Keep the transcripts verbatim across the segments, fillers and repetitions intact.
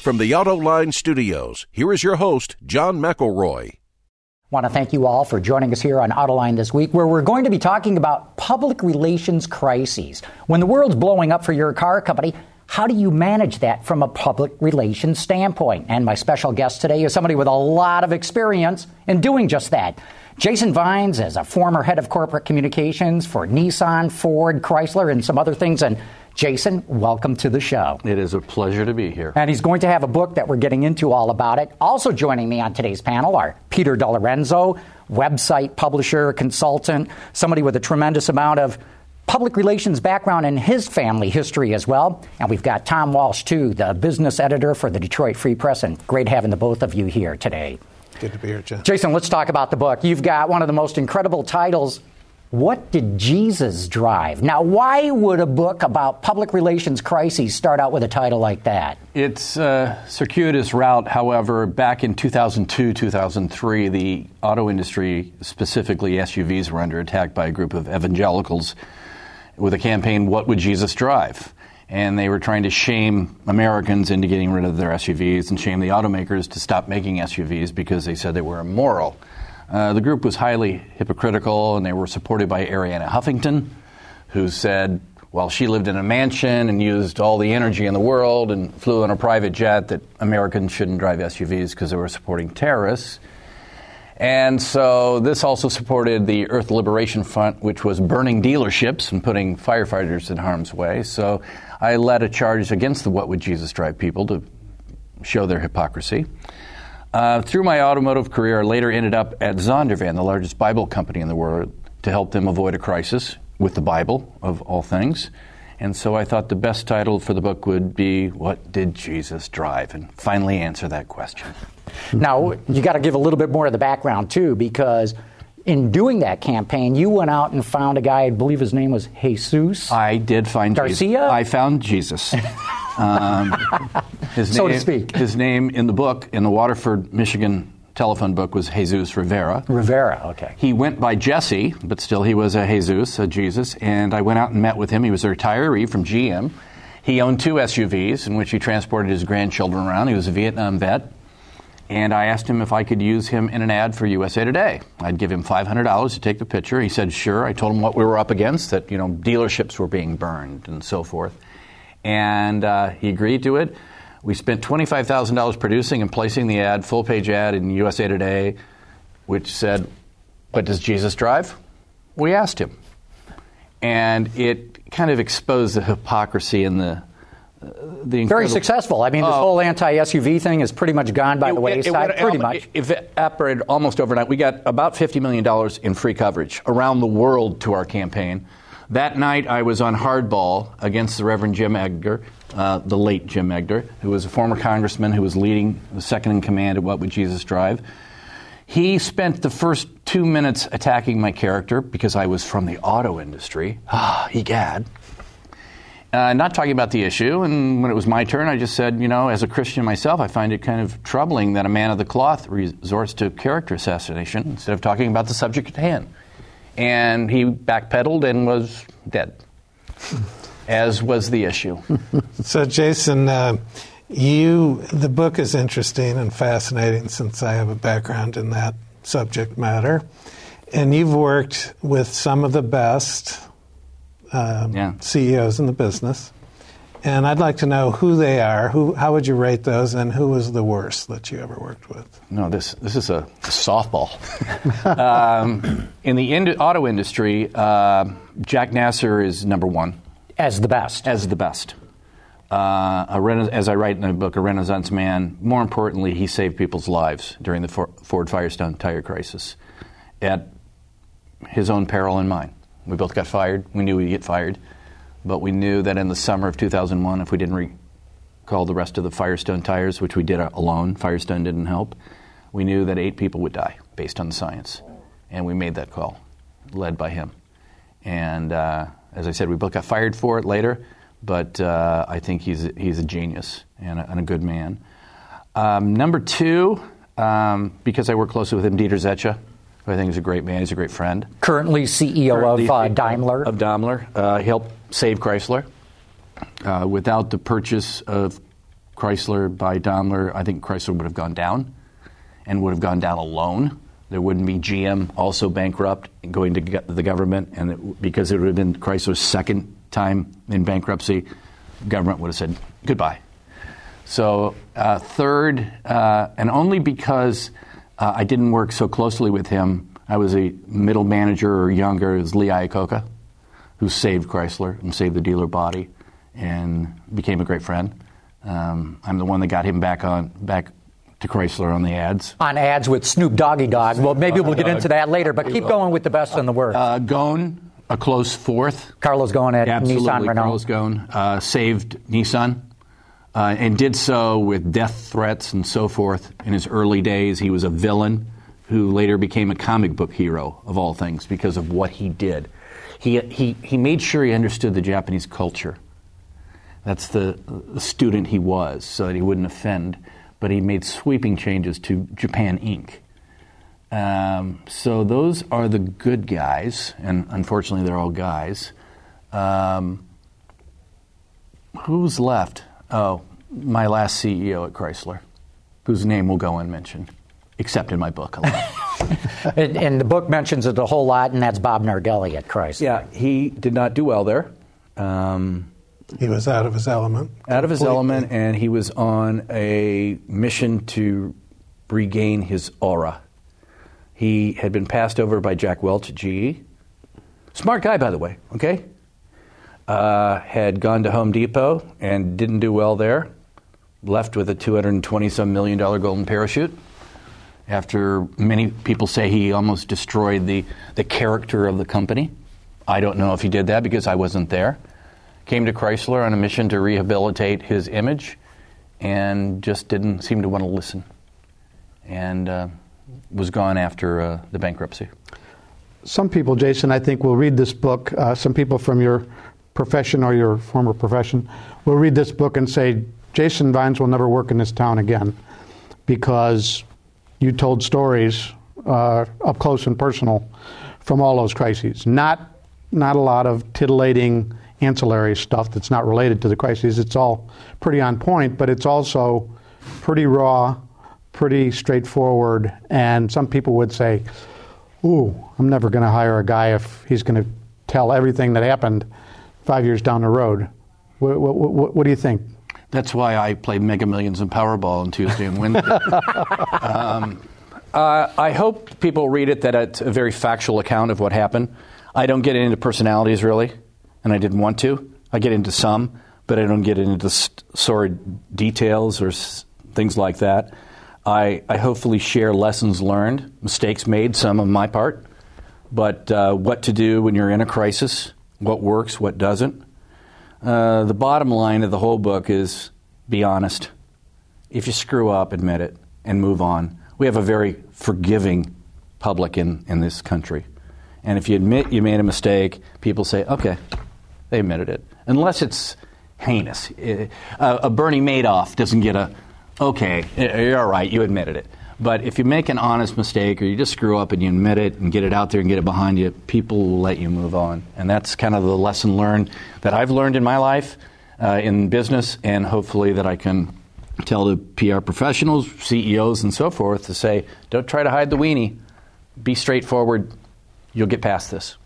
From the Autoline Studios, here is your host, John McElroy. I want to thank you all for joining us here on Autoline this week, where we're going to be talking about public relations crises. When the world's blowing up for your car company, how do you manage that from a public relations standpoint? And my special guest today is somebody with a lot of experience in doing just that. Jason Vines is a former head of corporate communications for Nissan, Ford, Chrysler, and some other things. And Jason, welcome to the show. It is a pleasure to be here. And he's going to have a book that we're getting into all about it. Also joining me on today's panel are Peter DeLorenzo, website publisher, consultant, somebody with a tremendous amount of public relations background in his family history as well. And we've got Tom Walsh, too, the business editor for the Detroit Free Press. And great having the both of you here today. Good to be here, John. Jason, let's talk about the book. You've got one of the most incredible titles, What Did Jesus Drive? Now, why would a book about public relations crises start out with a title like that? It's a circuitous route. However, back in two thousand two, two thousand three, the auto industry, specifically S U Vs, were under attack by a group of evangelicals with a campaign, What Would Jesus Drive? And they were trying to shame Americans into getting rid of their S U Vs and shame the automakers to stop making S U Vs because they said they were immoral. Uh, the group was highly hypocritical, and they were supported by Arianna Huffington, who said, well, she lived in a mansion and used all the energy in the world and flew on a private jet, that Americans shouldn't drive S U Vs because they were supporting terrorists. And so this also supported the Earth Liberation Front, which was burning dealerships and putting firefighters in harm's way. So I led a charge against the What Would Jesus Drive people to show their hypocrisy. Uh, through my automotive career, I later ended up at Zondervan, the largest Bible company in the world, to help them avoid a crisis with the Bible, of all things. And so I thought the best title for the book would be, What Did Jesus Drive? And finally answer that question. Now, you got to give a little bit more of the background, too, because in doing that campaign, you went out and found a guy, I believe his name was Jesus. I did find Garcia? Jesus. I found Jesus. um, his so name, to speak. His name in the book, in the Waterford, Michigan telephone book, was Jesus Rivera. Rivera, okay. He went by Jesse, but still he was a Jesus, a Jesus, and I went out and met with him. He was a retiree from G M. He owned two S U Vs in which he transported his grandchildren around. He was a Vietnam vet. And I asked him if I could use him in an ad for U S A Today. I'd give him five hundred dollars to take the picture. He said, sure. I told him what we were up against, that, you know, dealerships were being burned and so forth. And uh, he agreed to it. We spent twenty-five thousand dollars producing and placing the ad, full-page ad in U S A Today, which said, what does Jesus drive? We asked him. And it kind of exposed the hypocrisy and the uh, the Very successful. I mean, this uh, whole anti-S U V thing is pretty much gone by it, the wayside, it, it, pretty it, much. It evaporated almost overnight. We got about fifty million dollars in free coverage around the world to our campaign. That night, I was on hardball against the Reverend Jim Edgar, uh, the late Jim Edgar, who was a former congressman who was leading the second in command at What Would Jesus Drive. He spent the first two minutes attacking my character because I was from the auto industry. Ah, egad. Uh, not talking about the issue, and when it was my turn, I just said, you know, as a Christian myself, I find it kind of troubling that a man of the cloth resorts to character assassination instead of talking about the subject at hand. And he backpedaled and was dead, as was the issue. So, Jason, uh, you the book is interesting and fascinating since I have a background in that subject matter. And you've worked with some of the best um, yeah. C E Os in the business. And I'd like to know who they are. Who, how would you rate those, and who was the worst that you ever worked with? No, this this is a, a softball. um, in the ind- auto industry, uh, Jack Nasser is number one. As the best. As the best. Uh, a rena- as I write in the book, a Renaissance man. More importantly, he saved people's lives during the For- Ford Firestone tire crisis at his own peril and mine. We both got fired. We knew we'd get fired. But we knew that in the summer of two thousand one, if we didn't recall the rest of the Firestone tires, which we did alone, Firestone didn't help, we knew that eight people would die based on the science. And we made that call, led by him. And uh, as I said, we both got fired for it later, but uh, I think he's a, he's a genius and a, and a good man. Um, number two, um, because I work closely with him, Dieter Zetsche, who I think is a great man. He's a great friend. Currently C E O Currently of uh, Daimler. Of Daimler. Uh, he helped save Chrysler. Uh, without the purchase of Chrysler by Daimler, I think Chrysler would have gone down and would have gone down alone. There wouldn't be G M also bankrupt and going to the government, and it, because it would have been Chrysler's second time in bankruptcy, the government would have said goodbye. So uh, third, uh, and only because uh, I didn't work so closely with him, I was a middle manager or younger, it was Lee Iacocca, who saved Chrysler and saved the dealer body and became a great friend. Um, I'm the one that got him back on back to Chrysler on the ads. On ads with Snoop Doggy Dogg. Well, maybe we'll get into that later, but keep going with the best and the worst. Uh, Ghosn, a close fourth. Carlos Ghosn at Absolutely, Nissan Renault. Carlos Ghosn uh, saved Nissan uh, and did so with death threats and so forth. In his early days, he was a villain who later became a comic book hero, of all things, because of what he did. He, he, he made sure he understood the Japanese culture. That's the, the student he was, so that he wouldn't offend. But he made sweeping changes to Japan Incorporated. Um, so those are the good guys, and unfortunately they're all guys. Um, who's left? Oh, my last C E O at Chrysler, whose name will go unmentioned, except in my book. and, and the book mentions it a whole lot, and that's Bob Nardelli at Chrysler. Yeah, he did not do well there. Um, he was out of his element. Out of his completely. element, and he was on a mission to regain his aura. He had been passed over by Jack Welch at G E. Smart guy, by the way, okay? Uh, had gone to Home Depot and didn't do well there. Left with a two hundred twenty some million dollar golden parachute. After many people say he almost destroyed the, the character of the company. I don't know if he did that because I wasn't there. Came to Chrysler on a mission to rehabilitate his image and just didn't seem to want to listen. And uh, was gone after uh, the bankruptcy. Some people, Jason, I think will read this book. Uh, some people from your profession or your former profession will read this book and say, Jason Vines will never work in this town again because you told stories uh, up close and personal from all those crises. Not, not a lot of titillating ancillary stuff that's not related to the crises. It's all pretty on point, but it's also pretty raw, pretty straightforward, and some people would say, ooh, I'm never going to hire a guy if he's going to tell everything that happened five years down the road. What, what, what, what do you think? That's why I play Mega Millions and Powerball on Tuesday and Wednesday. um, uh, I hope people read it, that it's a very factual account of what happened. I don't get into personalities, really, and I didn't want to. I get into some, but I don't get into sordid details or s- things like that. I, I hopefully share lessons learned, mistakes made, some on my part, but uh, what to do when you're in a crisis, what works, what doesn't. Uh, the bottom line of the whole book is be honest. If you screw up, admit it and move on. We have a very forgiving public in, in this country. And if you admit you made a mistake, people say, okay, they admitted it. Unless it's heinous. Uh, a Bernie Madoff doesn't get a, okay, you're all right, you admitted it. But if you make an honest mistake or you just screw up and you admit it and get it out there and get it behind you, people will let you move on. And that's kind of the lesson learned that I've learned in my life, uh, in business, and hopefully that I can tell the P R professionals, C E Os, and so forth to say, don't try to hide the weenie. Be straightforward. You'll get past this.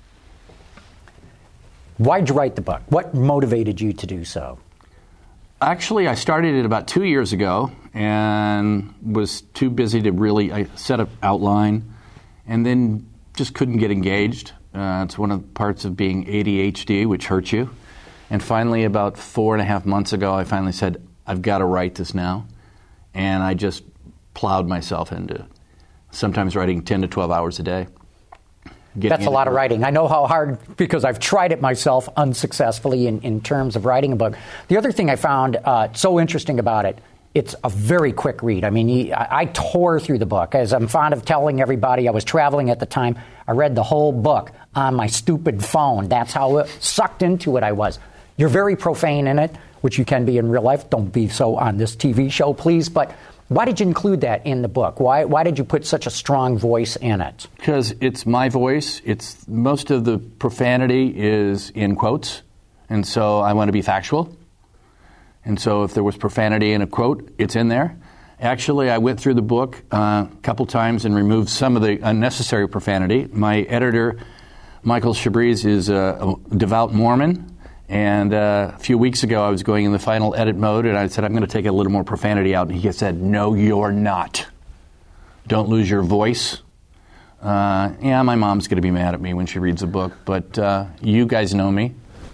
Why'd you write the book? What motivated you to do so? Actually, I started it about two years ago and was too busy to really I set an outline and then just couldn't get engaged. Uh, it's one of the parts of being A D H D, which hurts you. And finally, about four and a half months ago, I finally said, I've got to write this now. And I just plowed myself into it, sometimes writing ten to twelve hours a day. That's a lot of writing. I know how hard, because I've tried it myself unsuccessfully in, in terms of writing a book. The other thing I found uh, so interesting about it, it's a very quick read. I mean, he, I, I tore through the book. As I'm fond of telling everybody, I was traveling at the time. I read the whole book on my stupid phone. That's how sucked into it I was. You're very profane in it, which you can be in real life. Don't be so on this T V show, please. But why did you include that in the book? Why why did you put such a strong voice in it? Because it's my voice. It's most of the profanity is in quotes, and so I want to be factual. And so if there was profanity in a quote, it's in there. Actually, I went through the book uh, a couple times and removed some of the unnecessary profanity. My editor, Michael Shabriz, is a, a devout Mormon. And uh, a few weeks ago, I was going in the final edit mode, and I said, I'm going to take a little more profanity out. And he said, no, you're not. Don't lose your voice. Uh, yeah, my mom's going to be mad at me when she reads the book, but uh, you guys know me.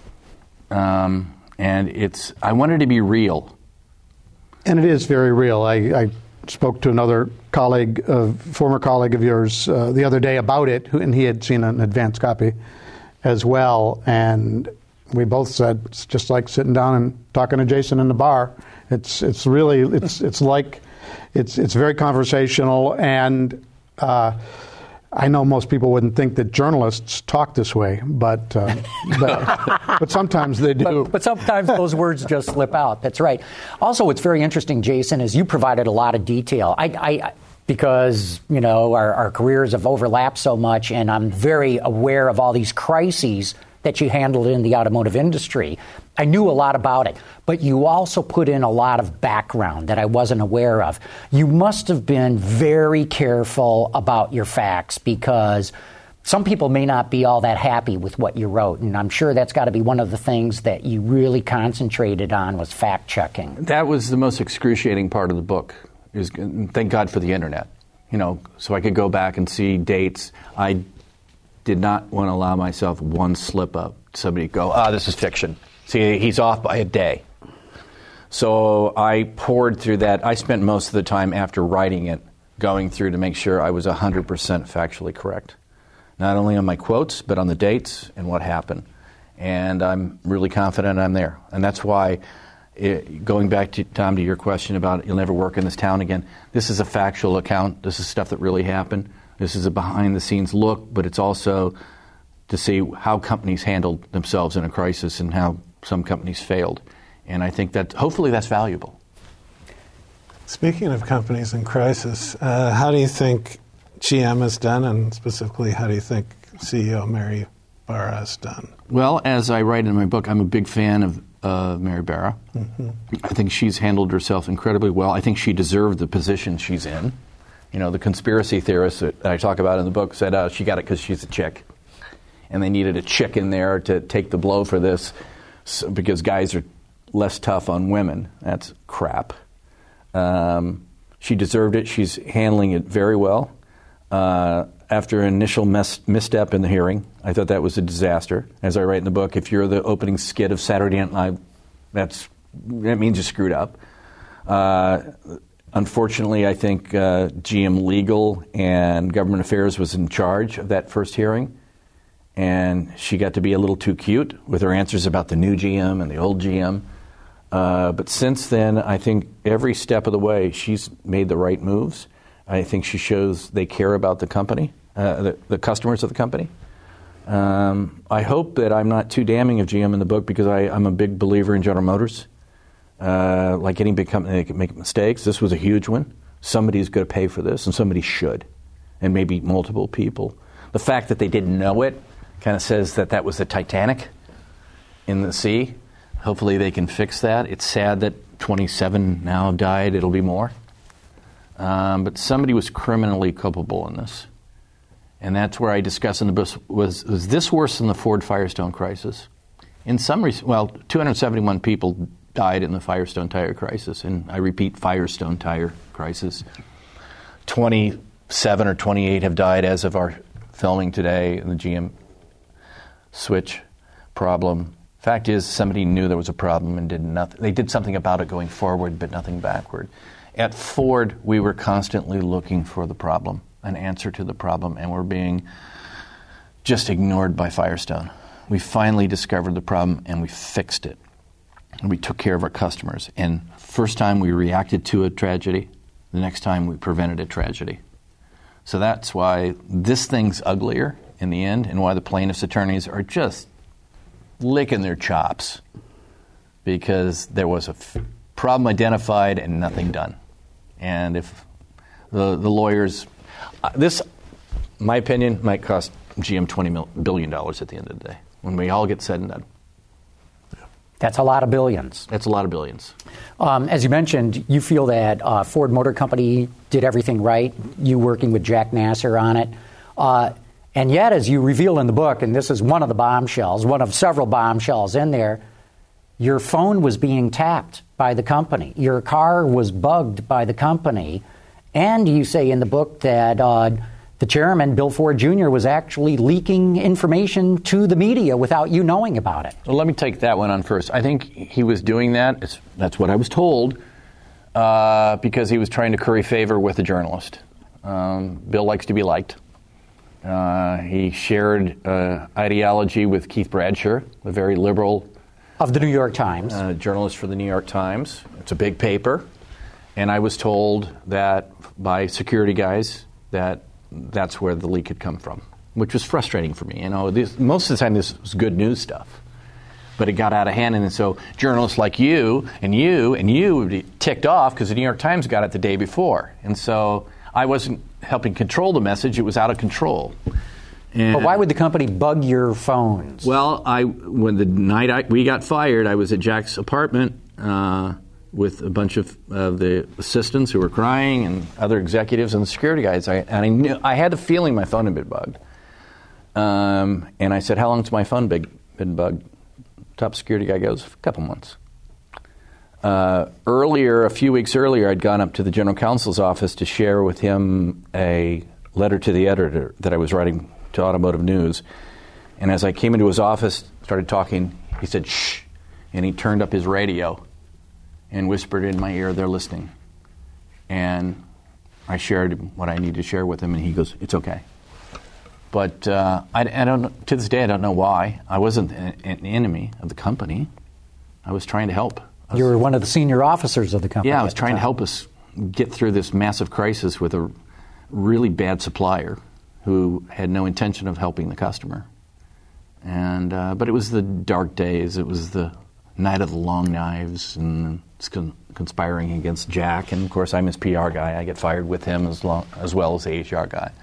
Um, and it's I wanted to be real. And it is very real. I, I spoke to another colleague, a former colleague of yours, uh, the other day about it, who, and he had seen an advanced copy as well. And we both said it's just like sitting down and talking to Jason in the bar. It's it's really it's it's like it's it's very conversational, and uh, I know most people wouldn't think that journalists talk this way, but uh, but, but sometimes they do. But, but sometimes those words just slip out. That's right. Also, what's very interesting, Jason, is you provided a lot of detail. I, I because you know our, our careers have overlapped so much, and I'm very aware of all these crises that you handled in the automotive industry. I knew a lot about it, but you also put in a lot of background that I wasn't aware of. You must have been very careful about your facts, because some people may not be all that happy with what you wrote, and I'm sure that's got to be one of the things that you really concentrated on was fact-checking. That was the most excruciating part of the book. Is thank God for the internet, you know, so I could go back and see dates. I did not want to allow myself one slip up. Somebody go, ah, this is fiction. See, he's off by a day. So I poured through that. I spent most of the time after writing it going through to make sure I was one hundred percent factually correct. Not only on my quotes, but on the dates and what happened. And I'm really confident I'm there. And that's why, it, going back to, Tom, to your question about you'll never work in this town again, this is a factual account. This is stuff that really happened. This is a behind-the-scenes look, but it's also to see how companies handled themselves in a crisis and how some companies failed. And I think that hopefully that's valuable. Speaking of companies in crisis, uh, how do you think G M has done, and specifically how do you think C E O Mary Barra has done? Well, as I write in my book, I'm a big fan of uh, Mary Barra. Mm-hmm. I think she's handled herself incredibly well. I think she deserved the position she's in. You know, the conspiracy theorists that I talk about in the book said uh, she got it because she's a chick. And they needed a chick in there to take the blow for this so, because guys are less tough on women. That's crap. Um, she deserved it. She's handling it very well. Uh, after an initial mes- misstep in the hearing, I thought that was a disaster. As I write in the book, if you're the opening skit of Saturday Night Live, that's, that means you screwed up. Uh, Unfortunately, I think uh, G M Legal and Government Affairs was in charge of that first hearing, and she got to be a little too cute with her answers about the new G M and the old G M. Uh, but since then, I think every step of the way, she's made the right moves. I think she shows they care about the company, uh, the, the customers of the company. Um, I hope that I'm not too damning of G M in the book, because I, I'm a big believer in General Motors. Uh, like any big company, they can make mistakes. This was a huge one. Somebody's going to pay for this, and somebody should, and maybe multiple people. The fact that they didn't know it kind of says that that was the Titanic in the sea. Hopefully they can fix that. It's sad that twenty-seven now died. It'll be more. Um, but somebody was criminally culpable in this. And that's where I discuss in the book, was, was this worse than the Ford Firestone crisis? In some res- well, two hundred seventy-one people died in the Firestone tire crisis, and I repeat, Firestone tire crisis. twenty-seven or twenty-eight have died as of our filming today in the G M switch problem. Fact is, somebody knew there was a problem and did nothing. They did something about it going forward, but nothing backward. At Ford, we were constantly looking for the problem, an answer to the problem, and we're being just ignored by Firestone. We finally discovered the problem, and we fixed it. And we took care of our customers. And first time we reacted to a tragedy, the next time we prevented a tragedy. So that's why this thing's uglier in the end, and why the plaintiffs' attorneys are just licking their chops, because there was a f- problem identified and nothing done. And if the, the lawyers, uh, this, my opinion, might cost G M twenty billion dollars at the end of the day, when we all get said and done. That's a lot of billions. That's a lot of billions. Um, as you mentioned, you feel that uh, Ford Motor Company did everything right, you working with Jack Nasser on it. Uh, and yet, as you reveal in the book, and this is one of the bombshells, one of several bombshells in there, your phone was being tapped by the company. Your car was bugged by the company. And you say in the book that uh, the chairman, Bill Ford Junior, was actually leaking information to the media without you knowing about it. Well, let me take that one on first. I think he was doing that, it's, that's what I was told, uh, because he was trying to curry favor with the journalist. Um, Bill likes to be liked. Uh, he shared uh, ideology with Keith Bradsher, a very liberal of the New York Times, uh, journalist for the New York Times. It's a big paper, and I was told that by security guys that that's where the leak had come from, which was frustrating for me. You know, this, most of the time this was good news stuff, but it got out of hand, and so journalists like you and you and you would be ticked off because the New York Times got it the day before, and so I wasn't helping control the message. It was out of control. And but why would the company bug your phones? Well, I when the night I, we got fired, I was at Jack's apartment uh, with a bunch of uh, the assistants who were crying and other executives and the security guys. I, and I knew I had the feeling my phone had been bugged. Um, and I said, "How long has my phone been, been bugged?" Top security guy goes, "A couple months." Uh, earlier, a few weeks earlier, I'd gone up to the general counsel's office to share with him a letter to the editor that I was writing to Automotive News. And as I came into his office, started talking, he said, "Shh," and he turned up his radio and whispered in my ear, "They're listening." And I shared what I needed to share with him, and he goes, "It's okay." But uh, I, I don't. To this day, I don't know why. I wasn't an, an enemy of the company. I was trying to help. You were one of the senior officers of the company. Yeah, I was trying to help us get through this massive crisis with a really bad supplier who had no intention of helping the customer. And uh, but it was the dark days. It was the night of the long knives and con- conspiring against Jack. And of course, I'm his P R guy. I get fired with him as, long, as well as the H R guy.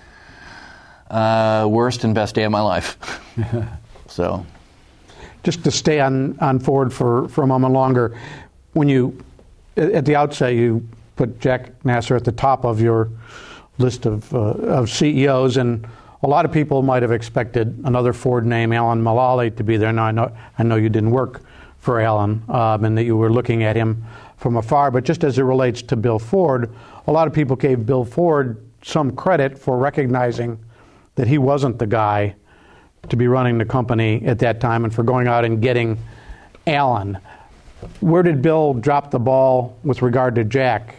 Uh, worst and best day of my life. So, just to stay on, on Ford for, for a moment longer, when you, at the outset, you put Jack Nasser at the top of your list of, uh, of C E Os, and a lot of people might have expected another Ford name, Alan Mulally, to be there. Now, I know, I know you didn't work for Alan um, and that you were looking at him from afar, but just as it relates to Bill Ford, a lot of people gave Bill Ford some credit for recognizing that he wasn't the guy to be running the company at that time and for going out and getting Alan. Where did Bill drop the ball with regard to Jack?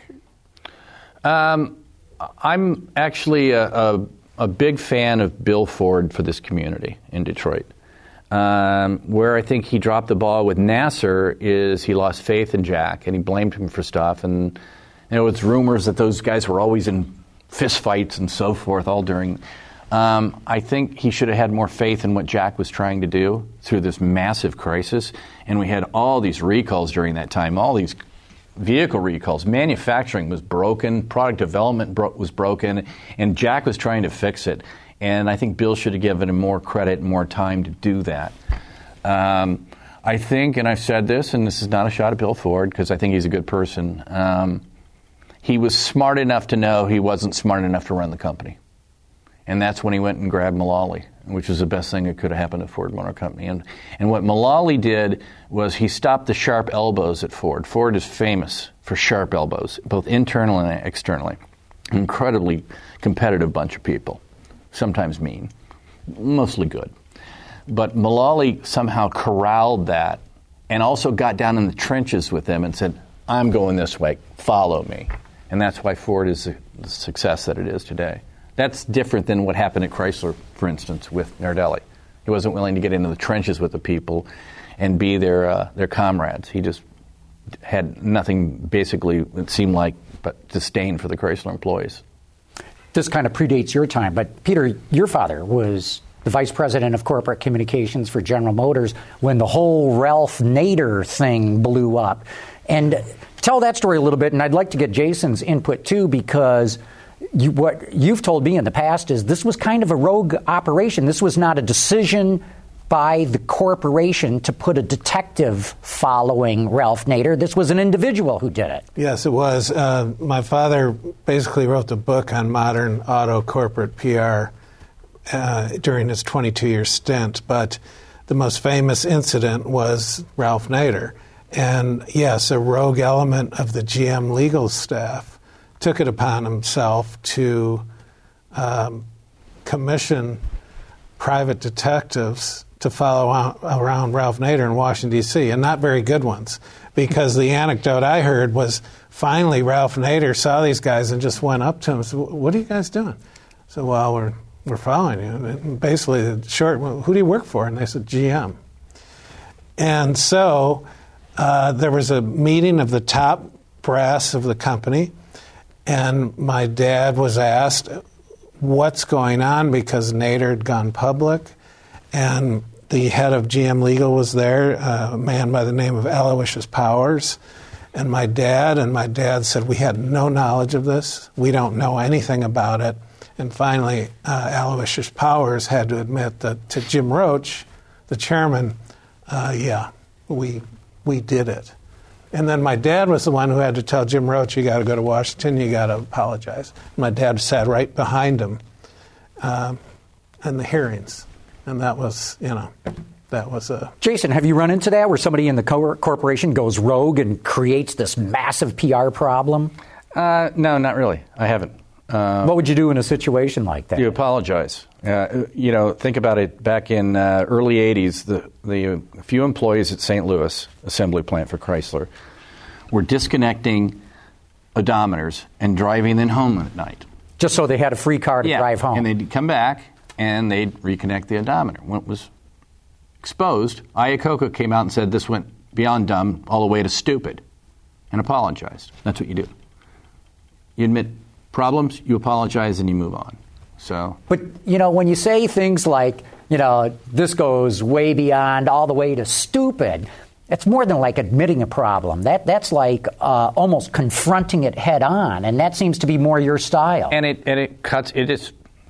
Um, I'm actually a, a, a big fan of Bill Ford for this community in Detroit. Um, where I think he dropped the ball with Nasser is he lost faith in Jack and he blamed him for stuff. And you know, it's rumors that those guys were always in fistfights and so forth all during. Um, I think he should have had more faith in what Jack was trying to do through this massive crisis. And we had all these recalls during that time, all these vehicle recalls. Manufacturing was broken, product development bro- was broken, and Jack was trying to fix it. And I think Bill should have given him more credit and more time to do that. Um, I think, and I've said this, and this is not a shot at Bill Ford, because I think he's a good person, um, he was smart enough to know he wasn't smart enough to run the company. And that's when he went and grabbed Mulally, which was the best thing that could have happened to Ford Motor Company. And and what Mulally did was he stopped the sharp elbows at Ford. Ford is famous for sharp elbows, both internally and externally. An incredibly competitive bunch of people, sometimes mean, mostly good. But Mulally somehow corralled that and also got down in the trenches with them and said, "I'm going this way, follow me." And that's why Ford is the success that it is today. That's different than what happened at Chrysler, for instance, with Nardelli. He wasn't willing to get into the trenches with the people and be their uh, their comrades. He just had nothing, basically, it seemed like, but disdain for the Chrysler employees. This kind of predates your time, but Peter, your father was the vice president of corporate communications for General Motors when the whole Ralph Nader thing blew up. And tell that story a little bit, and I'd like to get Jason's input too, because You, what you've told me in the past is this was kind of a rogue operation. This was not a decision by the corporation to put a detective following Ralph Nader. This was an individual who did it. Yes, it was. Uh, my father basically wrote the book on modern auto corporate P R uh, during his twenty-two year stint, but the most famous incident was Ralph Nader. And yes, a rogue element of the G M legal staff took it upon himself to um, commission private detectives to follow out, around Ralph Nader in Washington, D C, and not very good ones, because the anecdote I heard was finally Ralph Nader saw these guys and just went up to them and said, "What are you guys doing?" So, well, we're, we're following you. And basically, the short, who do you work for? And they said, G M. And so uh, there was a meeting of the top brass of the company, and my dad was asked what's going on because Nader had gone public, and the head of G M Legal was there, a man by the name of Aloysius Powers, and my dad, and my dad said, we had no knowledge of this, we don't know anything about it, and finally uh, Aloysius Powers had to admit that to Jim Roach, the chairman, uh, yeah, we we did it. And then my dad was the one who had to tell Jim Roach, you got to go to Washington, you got to apologize. My dad sat right behind him um, in the hearings. And that was, you know, that was a... Jason, have you run into that where somebody in the co- corporation goes rogue and creates this massive P R problem? Uh, no, not really. I haven't. Uh, what would you do in a situation like that? You apologize. Uh, you know, think about it. Back in uh, early eighties, the, the few employees at Saint Louis assembly plant for Chrysler were disconnecting odometers and driving them home at night. Just so they had a free car to yeah. drive home. And they'd come back and they'd reconnect the odometer. When it was exposed, Iacocca came out and said this went beyond dumb all the way to stupid and apologized. That's what you do. You admit problems, you apologize, and you move on. So, but, you know, when you say things like, you know, this goes way beyond all the way to stupid, it's more than like admitting a problem. That That's like uh, almost confronting it head on, and that seems to be more your style. And it, and it cuts, it is,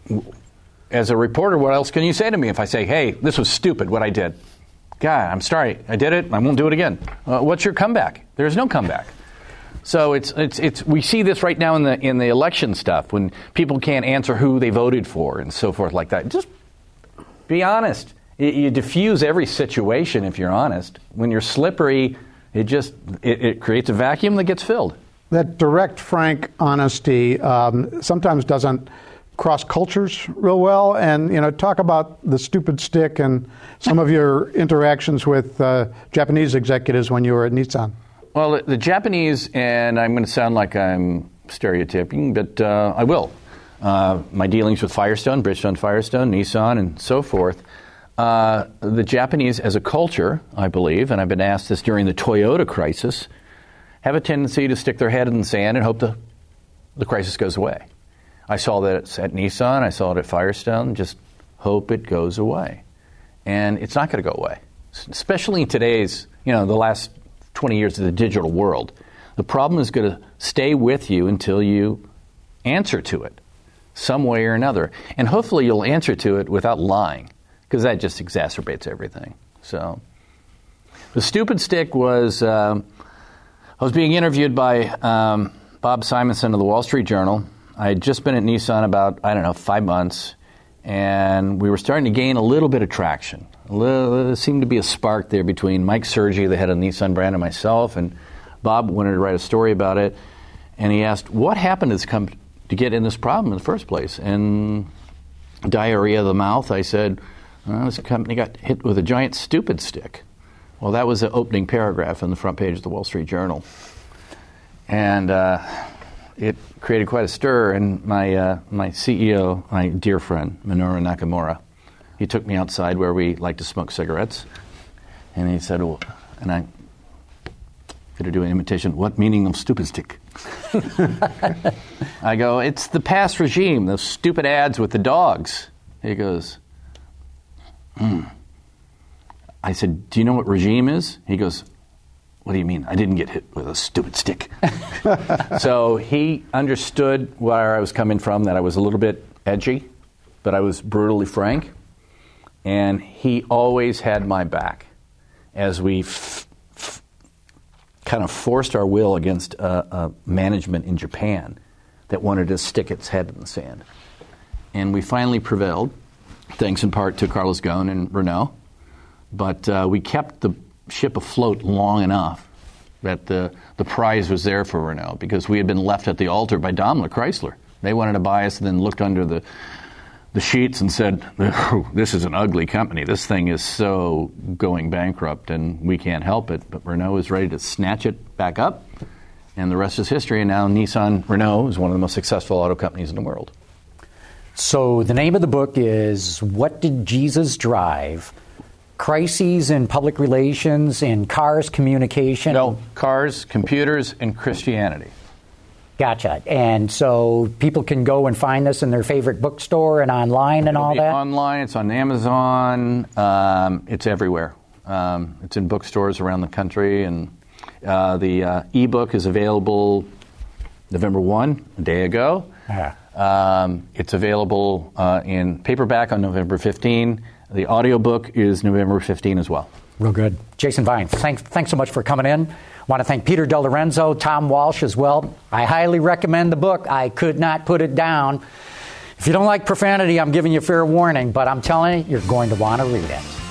as a reporter, what else can you say to me if I say, hey, this was stupid, what I did? God, I'm sorry, I did it, I won't do it again. Uh, what's your comeback? There's no comeback. So it's it's it's we see this right now in the in the election stuff when people can't answer who they voted for and so forth like that. Just be honest. It, you diffuse every situation if you're honest. When you're slippery, it just it, it creates a vacuum that gets filled. That direct, frank honesty um, sometimes doesn't cross cultures real well. And you know, talk about the stupid stick and some of your interactions with uh, Japanese executives when you were at Nissan. Well, the, the Japanese, and I'm going to sound like I'm stereotyping, but uh, I will. Uh, my dealings with Firestone, Bridgestone Firestone, Nissan, and so forth, uh, the Japanese as a culture, I believe, and I've been asked this during the Toyota crisis, have a tendency to stick their head in the sand and hope the, the crisis goes away. I saw that at Nissan, I saw it at Firestone, just hope it goes away. And it's not going to go away, especially in today's, you know, the last twenty years of the digital world. The problem is going to stay with you until you answer to it some way or another. And hopefully you'll answer to it without lying, because that just exacerbates everything. So the stupid stick was, um, I was being interviewed by um, Bob Simonson of the Wall Street Journal. I had just been at Nissan about, I don't know, five months, and we were starting to gain a little bit of traction. A little, there seemed to be a spark there between Mike Sergi, the head of the Nissan brand, and myself, and Bob wanted to write a story about it, and he asked, what happened to, this com- to get in this problem in the first place? And diarrhea of the mouth, I said, well, this company got hit with a giant stupid stick. Well, that was the opening paragraph on the front page of the Wall Street Journal. And uh, it created quite a stir, and my, uh, my C E O, my dear friend, Minoru Nakamura, he took me outside where we like to smoke cigarettes, and he said, well, and I'm going to do an imitation, what meaning of stupid stick? I go, it's the past regime, those stupid ads with the dogs. He goes, hmm. I said, do you know what regime is? He goes, what do you mean? I didn't get hit with a stupid stick. So he understood where I was coming from, that I was a little bit edgy, but I was brutally frank. And he always had my back as we f- f- kind of forced our will against uh, uh, management in Japan that wanted to stick its head in the sand. And we finally prevailed, thanks in part to Carlos Ghosn and Renault. But uh, we kept the ship afloat long enough that the, the prize was there for Renault, because we had been left at the altar by Daimler Chrysler. They wanted to buy us and then looked under the the sheets and said, this is an ugly company. This thing is so going bankrupt and we can't help it. But Renault is ready to snatch it back up, and the rest is history. And now Nissan Renault is one of the most successful auto companies in the world. So the name of the book is What Did Jesus Drive? Crises in Public Relations, in Cars, Communication. No, Cars, Computers, and Christianity. Gotcha. And so people can go and find this in their favorite bookstore and online and It'll all be that? Online, it's on Amazon, um, it's everywhere. Um, it's in bookstores around the country, and uh, the uh, ebook is available November first, a day ago. Yeah. Um, it's available uh, in paperback on November fifteenth. The audiobook is November fifteenth as well. Real good. Jason Vines, thanks, thanks so much for coming in. I want to thank Peter Del Lorenzo, Tom Walsh as well. I highly recommend the book. I could not put it down. If you don't like profanity, I'm giving you fair warning, but I'm telling you, you're going to want to read it.